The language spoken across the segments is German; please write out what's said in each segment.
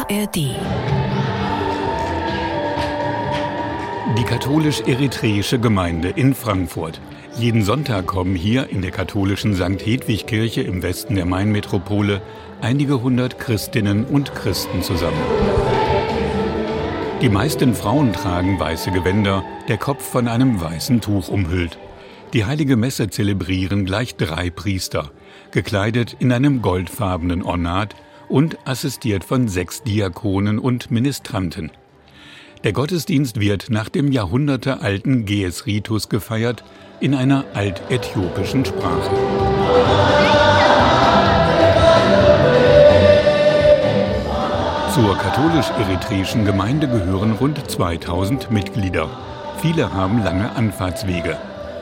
ARD. Die katholisch-eritreische Gemeinde in Frankfurt. Jeden Sonntag kommen hier in der katholischen St. Hedwig-Kirche im Westen der Mainmetropole einige hundert Christinnen und Christen zusammen. Die meisten Frauen tragen weiße Gewänder, der Kopf von einem weißen Tuch umhüllt. Die heilige Messe zelebrieren gleich 3 Priester, gekleidet in einem goldfarbenen Ornat und assistiert von 6 Diakonen und Ministranten. Der Gottesdienst wird nach dem jahrhundertealten Gees-Ritus gefeiert, in einer altäthiopischen Sprache. Zur katholisch-eritreischen Gemeinde gehören rund 2000 Mitglieder. Viele haben lange Anfahrtswege.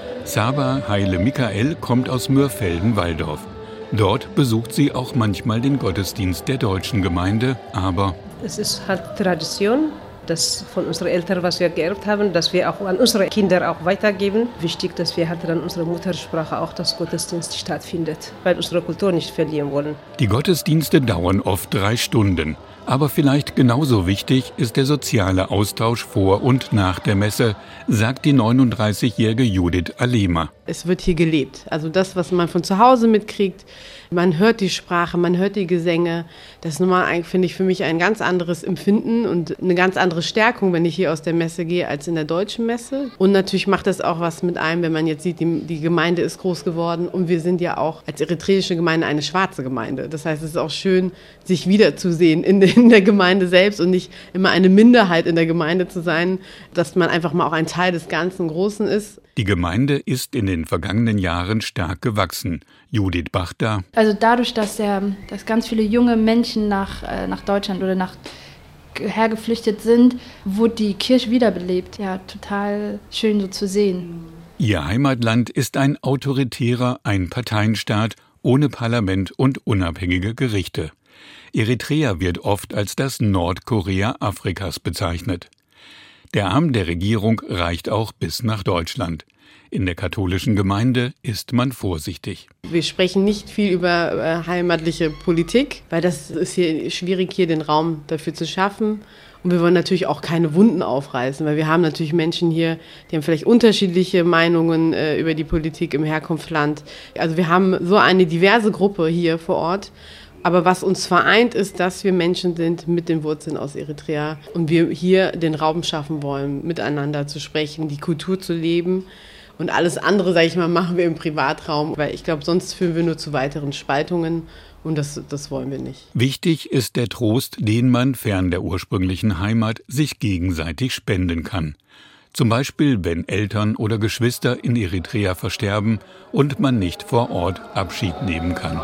Saba Haile Michael kommt aus Mürfelden-Walldorf. Dort besucht sie auch manchmal den Gottesdienst der deutschen Gemeinde, aber es ist halt Tradition, das von unseren Eltern, was wir geerbt haben, dass wir auch an unsere Kinder auch weitergeben. Wichtig, dass wir halt dann unsere Muttersprache auch das Gottesdienst stattfindet, weil wir unsere Kultur nicht verlieren wollen. Die Gottesdienste dauern oft 3 Stunden. Aber vielleicht genauso wichtig ist der soziale Austausch vor und nach der Messe, sagt die 39-jährige Judith Alema. Es wird hier gelebt. Also das, was man von zu Hause mitkriegt, man hört die Sprache, man hört die Gesänge. Das ist nochmal, finde ich, für mich ein ganz anderes Empfinden und eine ganz andere Stärkung, wenn ich hier aus der Messe gehe, als in der deutschen Messe. Und natürlich macht das auch was mit einem, wenn man jetzt sieht, die Gemeinde ist groß geworden und wir sind ja auch als eritreische Gemeinde eine schwarze Gemeinde. Das heißt, es ist auch schön, sich wiederzusehen in der Gemeinde selbst und nicht immer eine Minderheit in der Gemeinde zu sein, dass man einfach mal auch ein Teil des ganzen Großen ist. Die Gemeinde ist in den vergangenen Jahren stark gewachsen. Judith Bachter. Also dadurch, dass ganz viele junge Menschen nach Deutschland oder hergeflüchtet sind, wurde die Kirche wiederbelebt. Ja, total schön so zu sehen. Ihr Heimatland ist ein autoritärer Einparteienstaat ohne Parlament und unabhängige Gerichte. Eritrea wird oft als das Nordkorea Afrikas bezeichnet. Der Arm der Regierung reicht auch bis nach Deutschland. In der katholischen Gemeinde ist man vorsichtig. Wir sprechen nicht viel über heimatliche Politik, weil das ist hier schwierig, hier den Raum dafür zu schaffen. Und wir wollen natürlich auch keine Wunden aufreißen, weil wir haben natürlich Menschen hier, die haben vielleicht unterschiedliche Meinungen über die Politik im Herkunftsland. Also wir haben so eine diverse Gruppe hier vor Ort. Aber was uns vereint, ist, dass wir Menschen sind mit den Wurzeln aus Eritrea und wir hier den Raum schaffen wollen, miteinander zu sprechen, die Kultur zu leben. Und alles andere, sage ich mal, machen wir im Privatraum, weil ich glaube, sonst führen wir nur zu weiteren Spaltungen und das wollen wir nicht. Wichtig ist der Trost, den man fern der ursprünglichen Heimat sich gegenseitig spenden kann. Zum Beispiel, wenn Eltern oder Geschwister in Eritrea versterben und man nicht vor Ort Abschied nehmen kann.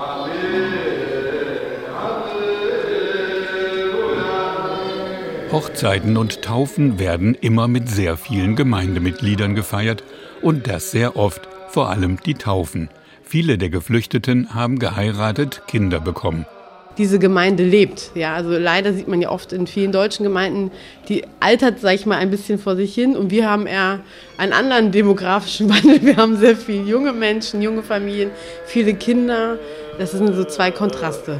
Hochzeiten und Taufen werden immer mit sehr vielen Gemeindemitgliedern gefeiert und das sehr oft, vor allem die Taufen. Viele der Geflüchteten haben geheiratet, Kinder bekommen. Diese Gemeinde lebt. Ja, also leider sieht man ja oft in vielen deutschen Gemeinden, die altert, sag ich mal, ein bisschen vor sich hin und wir haben eher einen anderen demografischen Wandel. Wir haben sehr viele junge Menschen, junge Familien, viele Kinder. Das sind so 2 Kontraste.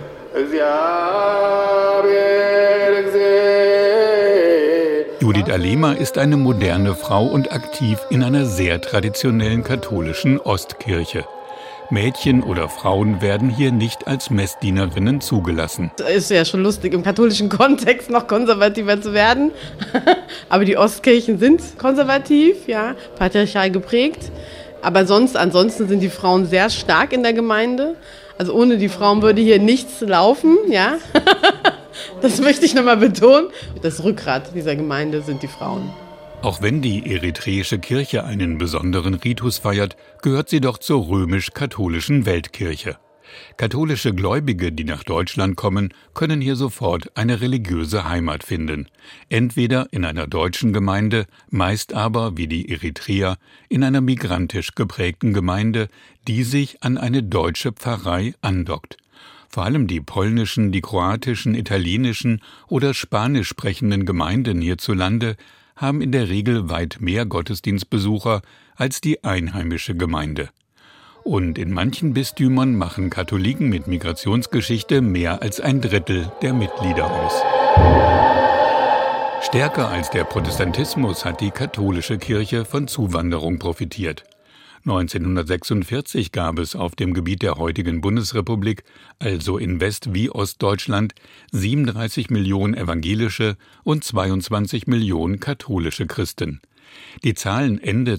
Judith Alema ist eine moderne Frau und aktiv in einer sehr traditionellen katholischen Ostkirche. Mädchen oder Frauen werden hier nicht als Messdienerinnen zugelassen. Es ist ja schon lustig, im katholischen Kontext noch konservativer zu werden. Aber die Ostkirchen sind konservativ, ja, patriarchal geprägt. Aber ansonsten sind die Frauen sehr stark in der Gemeinde. Also ohne die Frauen würde hier nichts laufen, ja. Das möchte ich nochmal betonen. Das Rückgrat dieser Gemeinde sind die Frauen. Auch wenn die eritreische Kirche einen besonderen Ritus feiert, gehört sie doch zur römisch-katholischen Weltkirche. Katholische Gläubige, die nach Deutschland kommen, können hier sofort eine religiöse Heimat finden. Entweder in einer deutschen Gemeinde, meist aber, wie die Eritreer, in einer migrantisch geprägten Gemeinde, die sich an eine deutsche Pfarrei andockt. Vor allem die polnischen, die kroatischen, italienischen oder spanisch sprechenden Gemeinden hierzulande haben in der Regel weit mehr Gottesdienstbesucher als die einheimische Gemeinde. Und in manchen Bistümern machen Katholiken mit Migrationsgeschichte mehr als 1/3 der Mitglieder aus. Stärker als der Protestantismus hat die katholische Kirche von Zuwanderung profitiert. 1946 gab es auf dem Gebiet der heutigen Bundesrepublik, also in West- wie Ostdeutschland, 37 Millionen evangelische und 22 Millionen katholische Christen. Die Zahlen Ende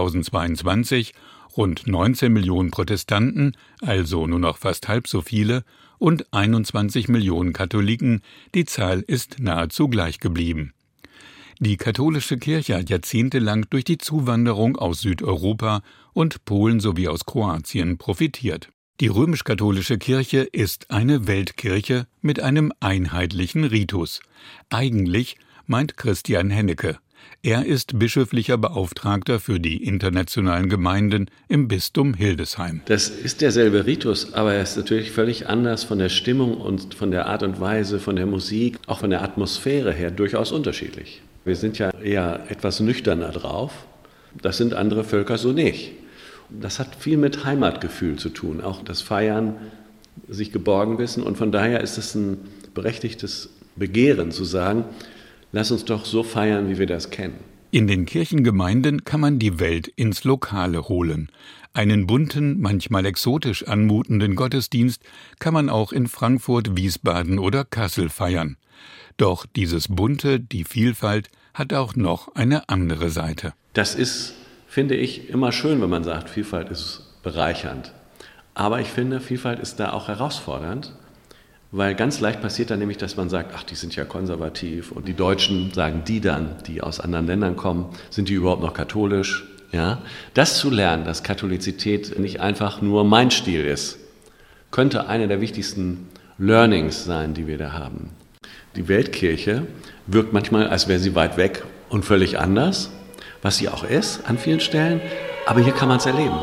2022, rund 19 Millionen Protestanten, also nur noch fast halb so viele, und 21 Millionen Katholiken, die Zahl ist nahezu gleich geblieben. Die katholische Kirche hat jahrzehntelang durch die Zuwanderung aus Südeuropa und Polen sowie aus Kroatien profitiert. Die römisch-katholische Kirche ist eine Weltkirche mit einem einheitlichen Ritus. Eigentlich, meint Christian Hennecke. Er ist bischöflicher Beauftragter für die internationalen Gemeinden im Bistum Hildesheim. Das ist derselbe Ritus, aber er ist natürlich völlig anders von der Stimmung und von der Art und Weise, von der Musik, auch von der Atmosphäre her durchaus unterschiedlich. Wir sind ja eher etwas nüchterner drauf. Das sind andere Völker so nicht. Das hat viel mit Heimatgefühl zu tun, auch das Feiern, sich geborgen wissen. Und von daher ist es ein berechtigtes Begehren zu sagen, lass uns doch so feiern, wie wir das kennen. In den Kirchengemeinden kann man die Welt ins Lokale holen. Einen bunten, manchmal exotisch anmutenden Gottesdienst kann man auch in Frankfurt, Wiesbaden oder Kassel feiern. Doch dieses Bunte, die Vielfalt, hat auch noch eine andere Seite. Das ist, finde ich, immer schön, wenn man sagt, Vielfalt ist bereichernd. Aber ich finde, Vielfalt ist da auch herausfordernd, weil ganz leicht passiert dann nämlich, dass man sagt, ach, die sind ja konservativ. Und die Deutschen sagen die dann, die aus anderen Ländern kommen, sind die überhaupt noch katholisch? Ja? Das zu lernen, dass Katholizität nicht einfach nur mein Stil ist, könnte eine der wichtigsten Learnings sein, die wir da haben. Die Weltkirche wirkt manchmal, als wäre sie weit weg und völlig anders, was sie auch ist an vielen Stellen, aber hier kann man es erleben.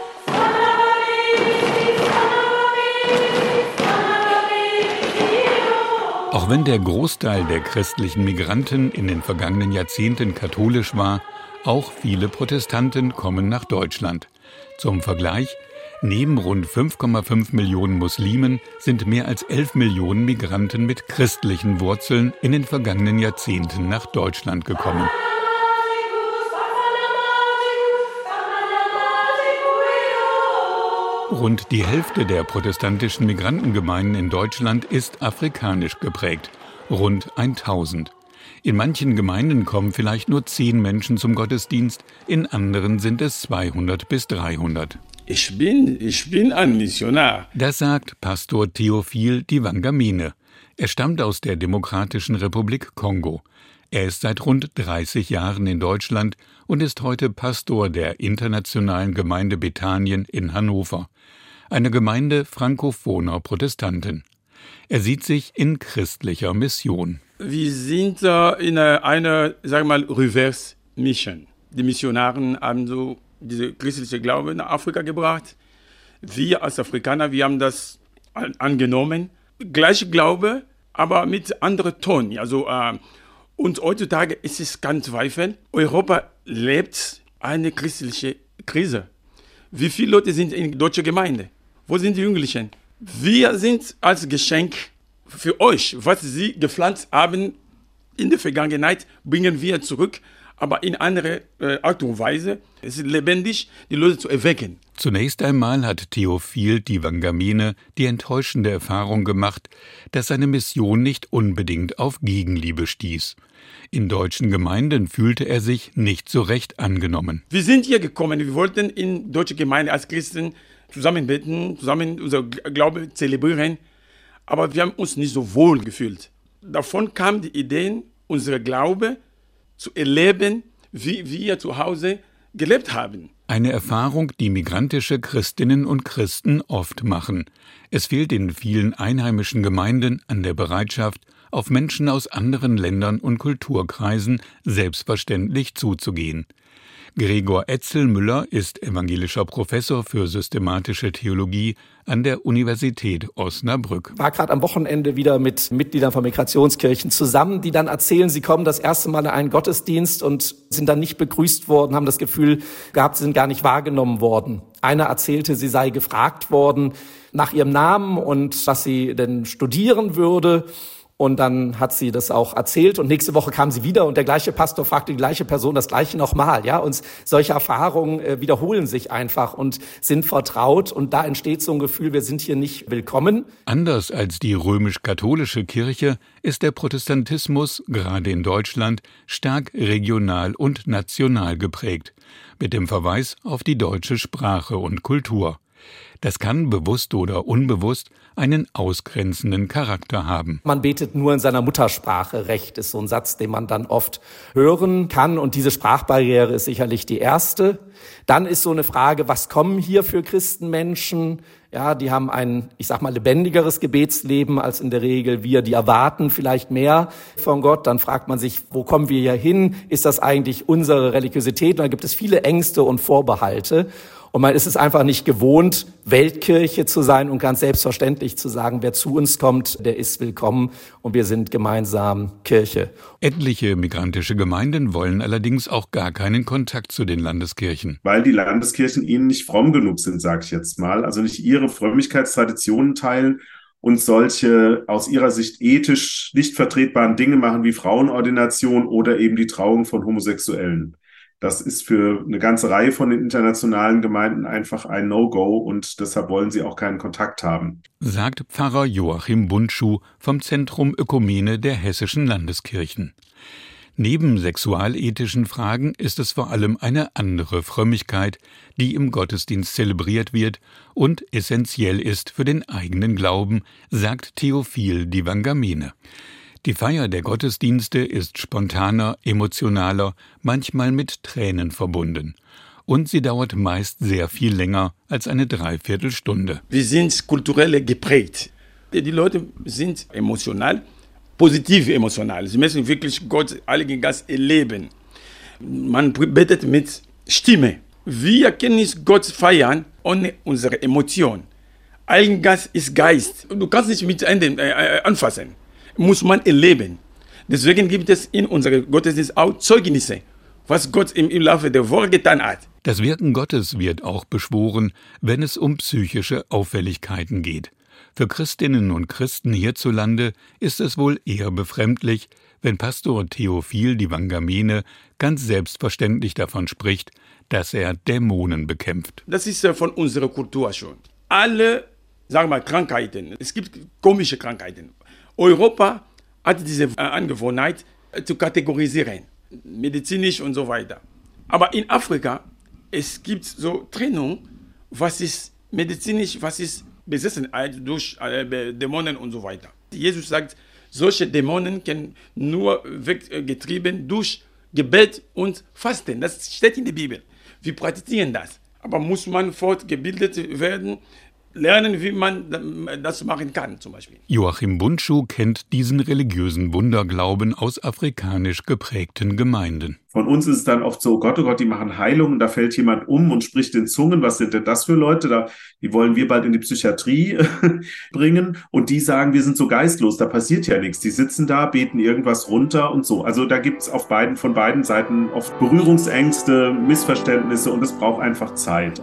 Auch wenn der Großteil der christlichen Migranten in den vergangenen Jahrzehnten katholisch war, auch viele Protestanten kommen nach Deutschland. Zum Vergleich: Neben rund 5,5 Millionen Muslimen sind mehr als 11 Millionen Migranten mit christlichen Wurzeln in den vergangenen Jahrzehnten nach Deutschland gekommen. Rund die Hälfte der protestantischen Migrantengemeinden in Deutschland ist afrikanisch geprägt, rund 1000. In manchen Gemeinden kommen vielleicht nur 10 Menschen zum Gottesdienst, in anderen sind es 200 bis 300. Ich bin ein Missionar. Das sagt Pastor Theophil Diwangamene. Er stammt aus der Demokratischen Republik Kongo. Er ist seit rund 30 Jahren in Deutschland und ist heute Pastor der internationalen Gemeinde Bethanien in Hannover, eine Gemeinde frankophoner Protestanten. Er sieht sich in christlicher Mission. Wir sind in einer, sagen wir mal, Reverse Mission. Die Missionaren haben so diese christliche Glaube nach Afrika gebracht. Wir als Afrikaner, wir haben das angenommen. Gleiche Glaube, aber mit anderem Ton. Also, und heutzutage ist es kein Zweifel, Europa lebt eine christliche Krise. Wie viele Leute sind in deutscher Gemeinde? Wo sind die Jugendlichen? Wir sind als Geschenk für euch, was Sie gepflanzt haben in der Vergangenheit, bringen wir zurück, aber in andere Art und Weise. Es ist lebendig, die Leute zu erwecken. Zunächst einmal hat Theophil Diwangamene die enttäuschende Erfahrung gemacht, dass seine Mission nicht unbedingt auf Gegenliebe stieß. In deutschen Gemeinden fühlte er sich nicht so recht angenommen. Wir sind hier gekommen, wir wollten in deutsche Gemeinde als Christen zusammen beten, zusammen unser Glaube zelebrieren, aber wir haben uns nicht so wohl gefühlt. Davon kam die Idee, unser Glaube zu erleben, wie wir zu Hause gelebt haben. Eine Erfahrung, die migrantische Christinnen und Christen oft machen. Es fehlt in vielen einheimischen Gemeinden an der Bereitschaft, auf Menschen aus anderen Ländern und Kulturkreisen selbstverständlich zuzugehen. Gregor Etzelmüller ist evangelischer Professor für systematische Theologie an der Universität Osnabrück. War gerade am Wochenende wieder mit Mitgliedern von Migrationskirchen zusammen, die dann erzählen, sie kommen das erste Mal in einen Gottesdienst und sind dann nicht begrüßt worden, haben das Gefühl gehabt, sie sind gar nicht wahrgenommen worden. Einer erzählte, sie sei gefragt worden nach ihrem Namen und was sie denn studieren würde. Und dann hat sie das auch erzählt und nächste Woche kam sie wieder und der gleiche Pastor fragte die gleiche Person das Gleiche nochmal. Ja? Und solche Erfahrungen wiederholen sich einfach und sind vertraut und da entsteht so ein Gefühl, wir sind hier nicht willkommen. Anders als die römisch-katholische Kirche ist der Protestantismus, gerade in Deutschland, stark regional und national geprägt, mit dem Verweis auf die deutsche Sprache und Kultur. Das kann, bewusst oder unbewusst, einen ausgrenzenden Charakter haben. Man betet nur in seiner Muttersprache recht, ist so ein Satz, den man dann oft hören kann. Und diese Sprachbarriere ist sicherlich die erste. Dann ist so eine Frage, was kommen hier für Christenmenschen? Ja, die haben ein, lebendigeres Gebetsleben als in der Regel wir. Die erwarten vielleicht mehr von Gott. Dann fragt man sich, wo kommen wir hier hin? Ist das eigentlich unsere Religiosität? Und da gibt es viele Ängste und Vorbehalte. Und man ist es einfach nicht gewohnt, Weltkirche zu sein und ganz selbstverständlich zu sagen, wer zu uns kommt, der ist willkommen und wir sind gemeinsam Kirche. Etliche migrantische Gemeinden wollen allerdings auch gar keinen Kontakt zu den Landeskirchen. Weil die Landeskirchen ihnen nicht fromm genug sind, sage ich jetzt mal. Also nicht ihre Frömmigkeitstraditionen teilen und solche aus ihrer Sicht ethisch nicht vertretbaren Dinge machen wie Frauenordination oder eben die Trauung von Homosexuellen. Das ist für eine ganze Reihe von den internationalen Gemeinden einfach ein No-Go und deshalb wollen sie auch keinen Kontakt haben. Sagt Pfarrer Joachim Bundschuh vom Zentrum Ökumene der hessischen Landeskirchen. Neben sexualethischen Fragen ist es vor allem eine andere Frömmigkeit, die im Gottesdienst zelebriert wird und essentiell ist für den eigenen Glauben, sagt Theophil Divangamene. Die Feier der Gottesdienste ist spontaner, emotionaler, manchmal mit Tränen verbunden. Und sie dauert meist sehr viel länger als eine Dreiviertelstunde. Wir sind kulturell geprägt. Die Leute sind emotional, positiv emotional. Sie müssen wirklich Gott, Heiligen Geist erleben. Man betet mit Stimme. Wir können nicht Gott feiern ohne unsere Emotion. Heiligen Geist ist Geist. Du kannst nicht mit Händen anfassen. Muss man erleben. Deswegen gibt es in unserem Gottesdienst auch Zeugnisse, was Gott im Laufe der Woche getan hat. Das Wirken Gottes wird auch beschworen, wenn es um psychische Auffälligkeiten geht. Für Christinnen und Christen hierzulande ist es wohl eher befremdlich, wenn Pastor Theophil Divangamene ganz selbstverständlich davon spricht, dass er Dämonen bekämpft. Das ist von unserer Kultur schon. Alle, Krankheiten, es gibt komische Krankheiten. Europa hat diese Angewohnheit zu kategorisieren, medizinisch und so weiter. Aber in Afrika, es gibt so Trennung, was ist medizinisch, was ist Besessenheit durch Dämonen und so weiter. Jesus sagt, solche Dämonen können nur weggetrieben durch Gebet und Fasten. Das steht in der Bibel. Wir praktizieren das. Aber muss man fortgebildet werden, lernen, wie man das machen kann, zum Beispiel. Joachim Bundschuh kennt diesen religiösen Wunderglauben aus afrikanisch geprägten Gemeinden. Von uns ist es dann oft so, oh Gott, die machen Heilungen, da fällt jemand um und spricht in Zungen. Was sind denn das für Leute? Die wollen wir bald in die Psychiatrie bringen. Und die sagen, wir sind so geistlos, da passiert ja nichts. Die sitzen da, beten irgendwas runter und so. Also da gibt es von beiden Seiten oft Berührungsängste, Missverständnisse und es braucht einfach Zeit.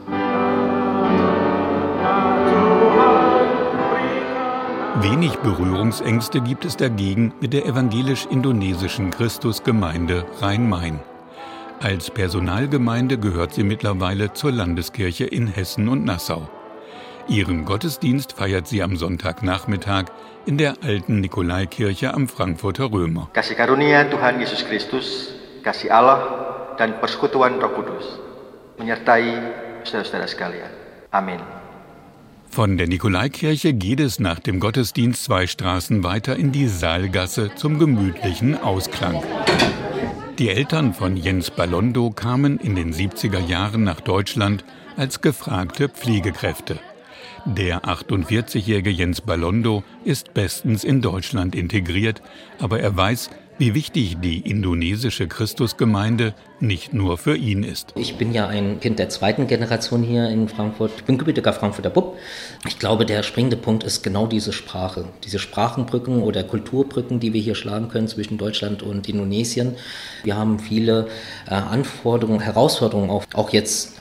Wenig Berührungsängste gibt es dagegen mit der evangelisch-indonesischen Christusgemeinde Rhein-Main. Als Personalgemeinde gehört sie mittlerweile zur Landeskirche in Hessen und Nassau. Ihren Gottesdienst feiert sie am Sonntagnachmittag in der alten Nikolaikirche am Frankfurter Römer. Kasih karunia Tuhan Yesus Kristus, kasih Allah dan persekutuan Roh Kudus menyertai saudara-saudara sekalian. Amen. Von der Nikolaikirche geht es nach dem Gottesdienst 2 Straßen weiter in die Saalgasse zum gemütlichen Ausklang. Die Eltern von Jens Balondo kamen in den 70er Jahren nach Deutschland als gefragte Pflegekräfte. Der 48-jährige Jens Balondo ist bestens in Deutschland integriert, aber er weiß, wie wichtig die indonesische Christusgemeinde nicht nur für ihn ist. Ich bin ja ein Kind der 2. Generation hier in Frankfurt. Ich bin gebürtiger Frankfurter Bub. Ich glaube, der springende Punkt ist genau diese Sprache. Diese Sprachenbrücken oder Kulturbrücken, die wir hier schlagen können zwischen Deutschland und Indonesien. Wir haben viele Anforderungen, Herausforderungen, auch jetzt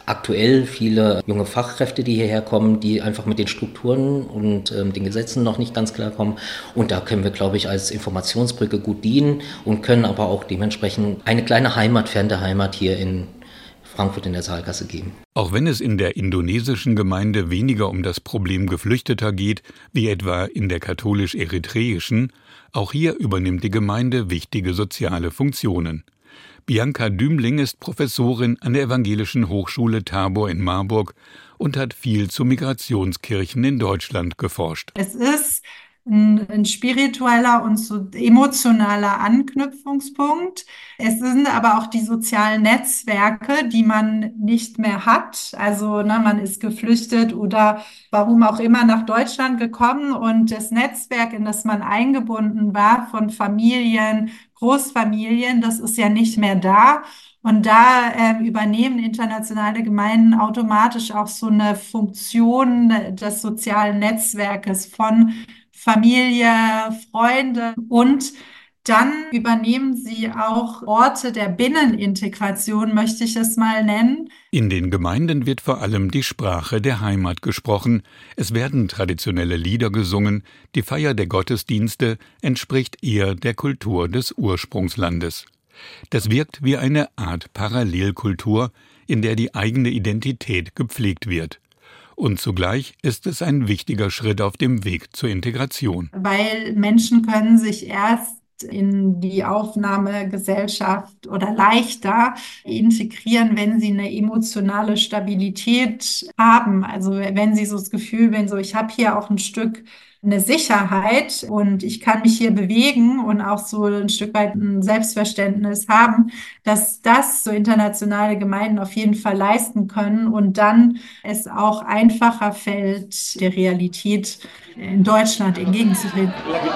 aktuell viele junge Fachkräfte, die hierher kommen, die einfach mit den Strukturen und den Gesetzen noch nicht ganz klar kommen. Und da können wir, glaube ich, als Informationsbrücke gut dienen und können aber auch dementsprechend eine kleine Heimat fern der Heimat hier in Frankfurt in der Saalgasse geben. Auch wenn es in der indonesischen Gemeinde weniger um das Problem Geflüchteter geht, wie etwa in der katholisch-eritreischen, auch hier übernimmt die Gemeinde wichtige soziale Funktionen. Bianca Dümling ist Professorin an der Evangelischen Hochschule Tabor in Marburg und hat viel zu Migrationskirchen in Deutschland geforscht. Es ist ein spiritueller und so emotionaler Anknüpfungspunkt. Es sind aber auch die sozialen Netzwerke, die man nicht mehr hat. Also man ist geflüchtet oder warum auch immer nach Deutschland gekommen und das Netzwerk, in das man eingebunden war von Familien, Großfamilien, das ist ja nicht mehr da. Und da übernehmen internationale Gemeinden automatisch auch so eine Funktion des sozialen Netzwerkes von Familie, Freunde und dann übernehmen sie auch Orte der Binnenintegration, möchte ich es mal nennen. In den Gemeinden wird vor allem die Sprache der Heimat gesprochen. Es werden traditionelle Lieder gesungen. Die Feier der Gottesdienste entspricht eher der Kultur des Ursprungslandes. Das wirkt wie eine Art Parallelkultur, in der die eigene Identität gepflegt wird. Und zugleich ist es ein wichtiger Schritt auf dem Weg zur Integration. Weil Menschen können sich erst in die Aufnahmegesellschaft oder leichter integrieren, wenn sie eine emotionale Stabilität haben. Also wenn sie so das Gefühl, ich habe hier auch ein Stück eine Sicherheit und ich kann mich hier bewegen und auch so ein Stück weit ein Selbstverständnis haben, dass das so internationale Gemeinden auf jeden Fall leisten können und dann es auch einfacher fällt, der Realität in Deutschland entgegenzutreten.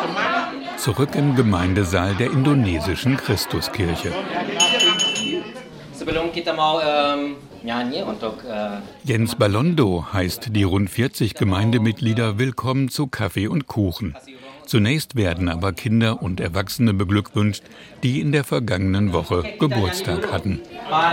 Zurück im Gemeindesaal der indonesischen Christuskirche. Jens Balondo heißt die rund 40 Gemeindemitglieder willkommen zu Kaffee und Kuchen. Zunächst werden aber Kinder und Erwachsene beglückwünscht, die in der vergangenen Woche Geburtstag hatten.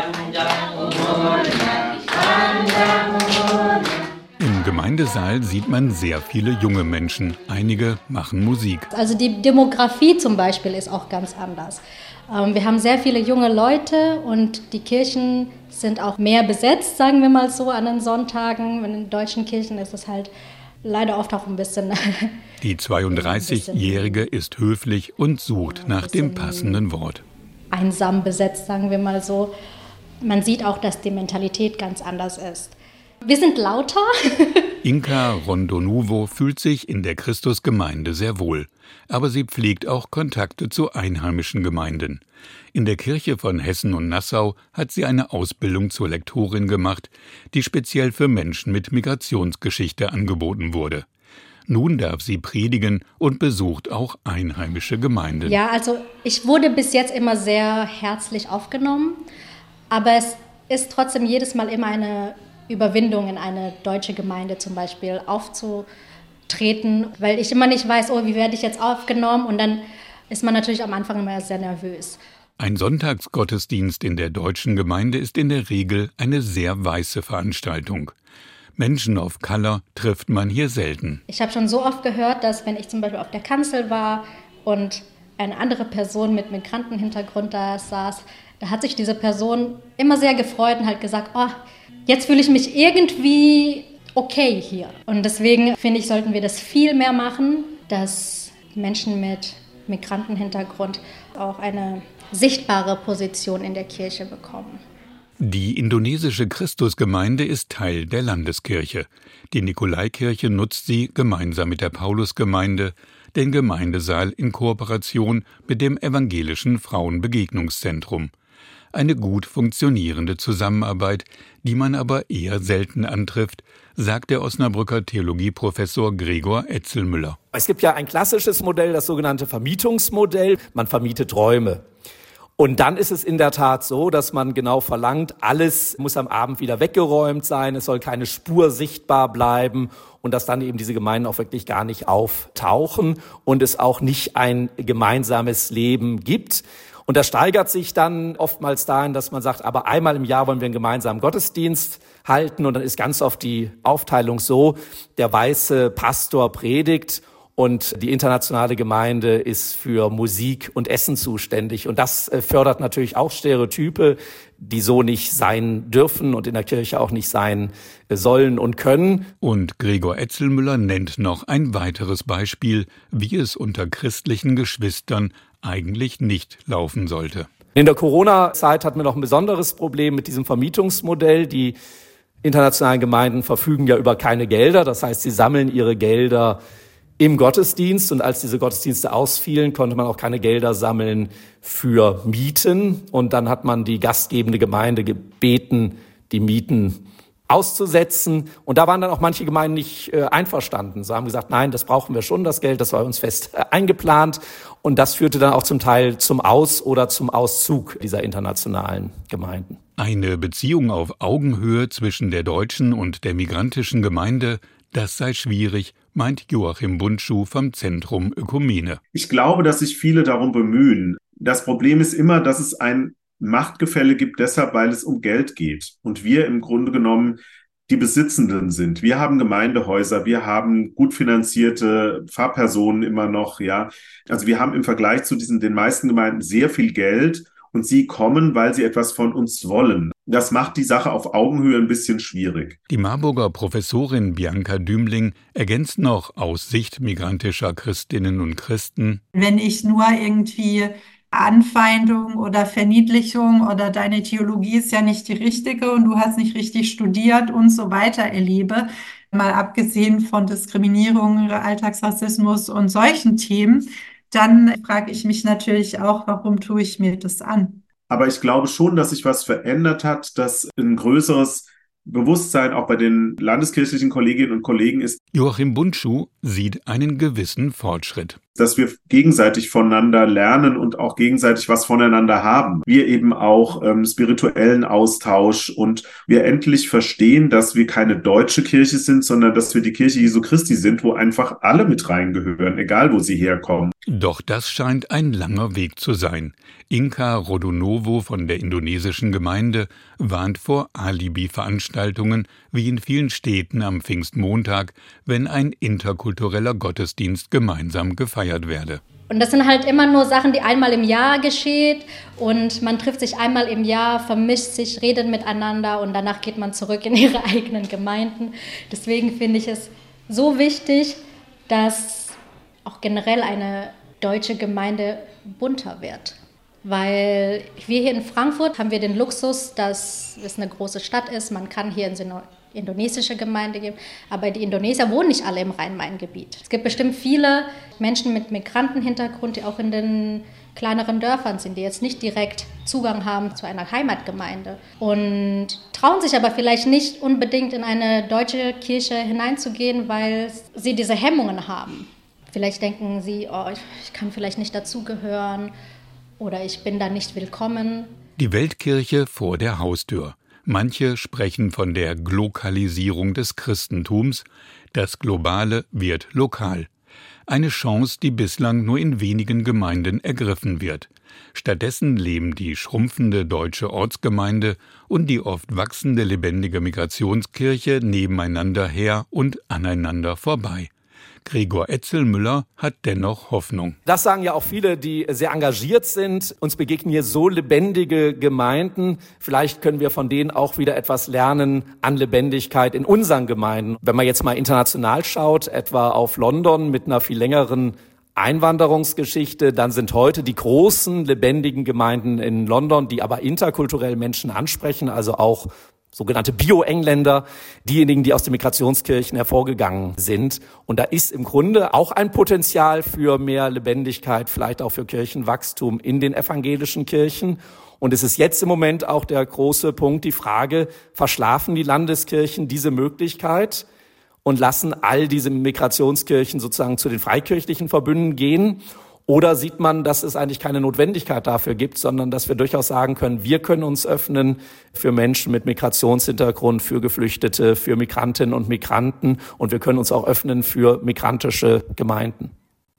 Im Gemeindesaal sieht man sehr viele junge Menschen. Einige machen Musik. Also die Demografie zum Beispiel ist auch ganz anders. Wir haben sehr viele junge Leute und die Kirchen sind auch mehr besetzt, sagen wir mal so, an den Sonntagen. In den deutschen Kirchen ist es halt leider oft auch ein bisschen... Die 32-Jährige ist höflich und sucht nach dem passenden Wort. Einsam besetzt, sagen wir mal so. Man sieht auch, dass die Mentalität ganz anders ist. Wir sind lauter. Inka Rondonuvo fühlt sich in der Christusgemeinde sehr wohl. Aber sie pflegt auch Kontakte zu einheimischen Gemeinden. In der Kirche von Hessen und Nassau hat sie eine Ausbildung zur Lektorin gemacht, die speziell für Menschen mit Migrationsgeschichte angeboten wurde. Nun darf sie predigen und besucht auch einheimische Gemeinden. Ja, also ich wurde bis jetzt immer sehr herzlich aufgenommen, aber es ist trotzdem jedes Mal immer eine Überwindung, in eine deutsche Gemeinde zum Beispiel aufzutreten, weil ich immer nicht weiß, wie werde ich jetzt aufgenommen, und dann ist man natürlich am Anfang immer sehr nervös. Ein Sonntagsgottesdienst in der deutschen Gemeinde ist in der Regel eine sehr weiße Veranstaltung. Menschen of Color trifft man hier selten. Ich habe schon so oft gehört, dass wenn ich zum Beispiel auf der Kanzel war und eine andere Person mit Migrantenhintergrund da saß, da hat sich diese Person immer sehr gefreut und halt gesagt, jetzt fühle ich mich irgendwie okay hier. Und deswegen finde ich, sollten wir das viel mehr machen, dass Menschen mit Migrantenhintergrund auch eine sichtbare Position in der Kirche bekommen. Die indonesische Christusgemeinde ist Teil der Landeskirche. Die Nikolaikirche nutzt sie gemeinsam mit der Paulusgemeinde, den Gemeindesaal in Kooperation mit dem Evangelischen Frauenbegegnungszentrum. Eine gut funktionierende Zusammenarbeit, die man aber eher selten antrifft, sagt der Osnabrücker Theologieprofessor Gregor Etzelmüller. Es gibt ja ein klassisches Modell, das sogenannte Vermietungsmodell. Man vermietet Räume. Und dann ist es in der Tat so, dass man genau verlangt, alles muss am Abend wieder weggeräumt sein, es soll keine Spur sichtbar bleiben und dass dann eben diese Gemeinden auch wirklich gar nicht auftauchen und es auch nicht ein gemeinsames Leben gibt. Und das steigert sich dann oftmals dahin, dass man sagt, aber einmal im Jahr wollen wir einen gemeinsamen Gottesdienst halten. Und dann ist ganz oft die Aufteilung so, der weiße Pastor predigt und die internationale Gemeinde ist für Musik und Essen zuständig. Und das fördert natürlich auch Stereotype, die so nicht sein dürfen und in der Kirche auch nicht sein sollen und können. Und Gregor Etzelmüller nennt noch ein weiteres Beispiel, wie es unter christlichen Geschwistern eigentlich nicht laufen sollte. In der Corona-Zeit hatten wir noch ein besonderes Problem mit diesem Vermietungsmodell. Die internationalen Gemeinden verfügen ja über keine Gelder. Das heißt, sie sammeln ihre Gelder im Gottesdienst. Und als diese Gottesdienste ausfielen, konnte man auch keine Gelder sammeln für Mieten. Und dann hat man die gastgebende Gemeinde gebeten, die Mieten auszusetzen. Und da waren dann auch manche Gemeinden nicht einverstanden. Sie haben gesagt, nein, das brauchen wir schon, das Geld, das war uns fest eingeplant. Und das führte dann auch zum Teil zum Aus- oder zum Auszug dieser internationalen Gemeinden. Eine Beziehung auf Augenhöhe zwischen der deutschen und der migrantischen Gemeinde, das sei schwierig, meint Joachim Bundschuh vom Zentrum Ökumene. Ich glaube, dass sich viele darum bemühen. Das Problem ist immer, dass es ein Machtgefälle gibt, deshalb, weil es um Geld geht. Und wir im Grunde genommen die Besitzenden sind. Wir haben Gemeindehäuser, wir haben gut finanzierte Pfarrpersonen immer noch, ja. Also wir haben im Vergleich zu den meisten Gemeinden sehr viel Geld und sie kommen, weil sie etwas von uns wollen. Das macht die Sache auf Augenhöhe ein bisschen schwierig. Die Marburger Professorin Bianca Dümling ergänzt noch aus Sicht migrantischer Christinnen und Christen: Wenn ich nur irgendwie Anfeindung oder Verniedlichung oder deine Theologie ist ja nicht die richtige und du hast nicht richtig studiert und so weiter erlebe, mal abgesehen von Diskriminierung, Alltagsrassismus und solchen Themen, dann frage ich mich natürlich auch, warum tue ich mir das an? Aber ich glaube schon, dass sich was verändert hat, dass ein größeres Bewusstsein auch bei den landeskirchlichen Kolleginnen und Kollegen ist. Joachim Bundschuh sieht einen gewissen Fortschritt. Dass wir gegenseitig voneinander lernen und auch gegenseitig was voneinander haben. Wir eben auch spirituellen Austausch und wir endlich verstehen, dass wir keine deutsche Kirche sind, sondern dass wir die Kirche Jesu Christi sind, wo einfach alle mit reingehören, egal wo sie herkommen. Doch das scheint ein langer Weg zu sein. Inka Rodonovo von der indonesischen Gemeinde warnt vor Alibi-Veranstaltungen wie in vielen Städten am Pfingstmontag, wenn ein interkultureller Gottesdienst gemeinsam gefeiert werde. Und das sind halt immer nur Sachen, die einmal im Jahr geschieht und man trifft sich einmal im Jahr, vermischt sich, redet miteinander und danach geht man zurück in ihre eigenen Gemeinden. Deswegen finde ich es so wichtig, dass auch generell eine deutsche Gemeinde bunter wird. Weil wir hier in Frankfurt haben wir den Luxus, dass es eine große Stadt ist. Man kann hier in so eine indonesische Gemeinde gehen, aber die Indonesier wohnen nicht alle im Rhein-Main-Gebiet. Es gibt bestimmt viele Menschen mit Migrantenhintergrund, die auch in den kleineren Dörfern sind, die jetzt nicht direkt Zugang haben zu einer Heimatgemeinde und trauen sich aber vielleicht nicht unbedingt in eine deutsche Kirche hineinzugehen, weil sie diese Hemmungen haben. Vielleicht denken sie, oh, ich kann vielleicht nicht dazugehören oder ich bin da nicht willkommen. Die Weltkirche vor der Haustür. Manche sprechen von der Glokalisierung des Christentums. Das Globale wird lokal. Eine Chance, die bislang nur in wenigen Gemeinden ergriffen wird. Stattdessen leben die schrumpfende deutsche Ortsgemeinde und die oft wachsende lebendige Migrationskirche nebeneinander her und aneinander vorbei. Gregor Etzelmüller hat dennoch Hoffnung. Das sagen ja auch viele, die sehr engagiert sind. Uns begegnen hier so lebendige Gemeinden. Vielleicht können wir von denen auch wieder etwas lernen an Lebendigkeit in unseren Gemeinden. Wenn man jetzt mal international schaut, etwa auf London mit einer viel längeren Einwanderungsgeschichte, dann sind heute die großen lebendigen Gemeinden in London, die aber interkulturell Menschen ansprechen, also auch sogenannte Bio-Engländer, diejenigen, die aus den Migrationskirchen hervorgegangen sind. Und da ist im Grunde auch ein Potenzial für mehr Lebendigkeit, vielleicht auch für Kirchenwachstum in den evangelischen Kirchen. Und es ist jetzt im Moment auch der große Punkt, die Frage, verschlafen die Landeskirchen diese Möglichkeit und lassen all diese Migrationskirchen sozusagen zu den freikirchlichen Verbünden gehen? Oder sieht man, dass es eigentlich keine Notwendigkeit dafür gibt, sondern dass wir durchaus sagen können, wir können uns öffnen für Menschen mit Migrationshintergrund, für Geflüchtete, für Migrantinnen und Migranten und wir können uns auch öffnen für migrantische Gemeinden.